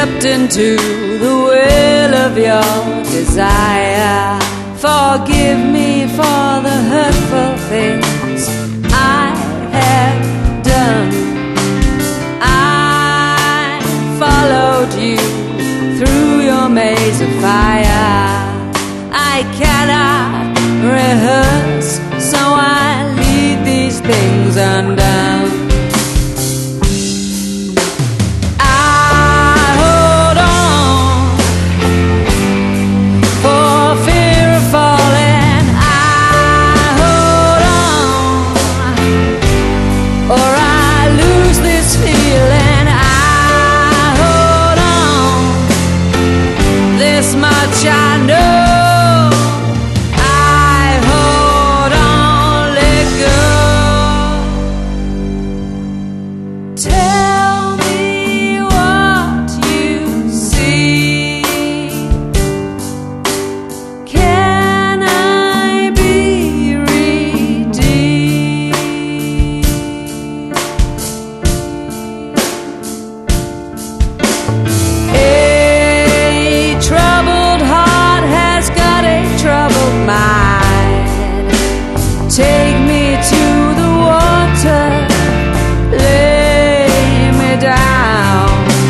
slipped into the well of your desire. Forgive me for the hurtful things I have done. I followed you through your maze of fire. I cannot rehearse, so I leave these things undone. I know I hold on, let go. Tell me what you see. Can I be redeemed? A troubled heart has got a troubled mind. Take me to the water, lay me down.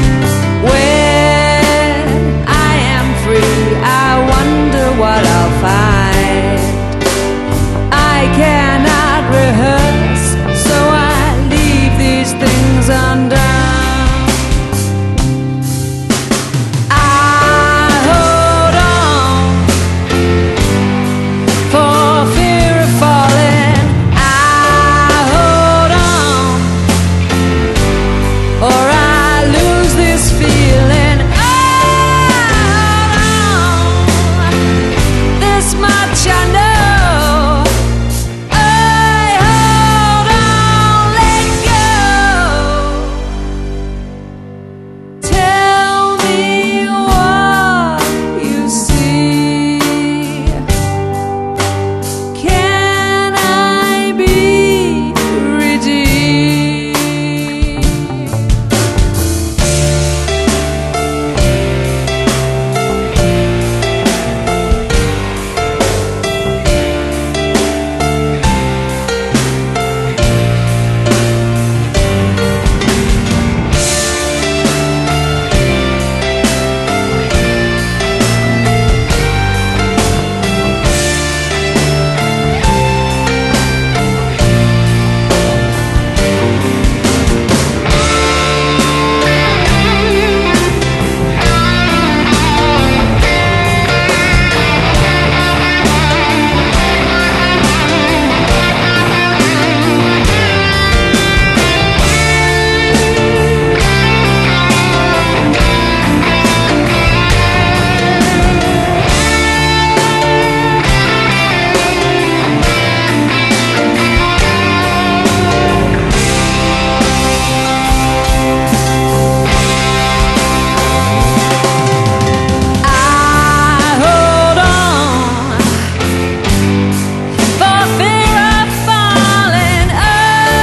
When I am free, I wonder what I'll find. I cannot rehearse, so I leave these things undone.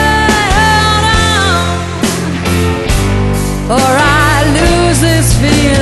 Or I lose this feeling.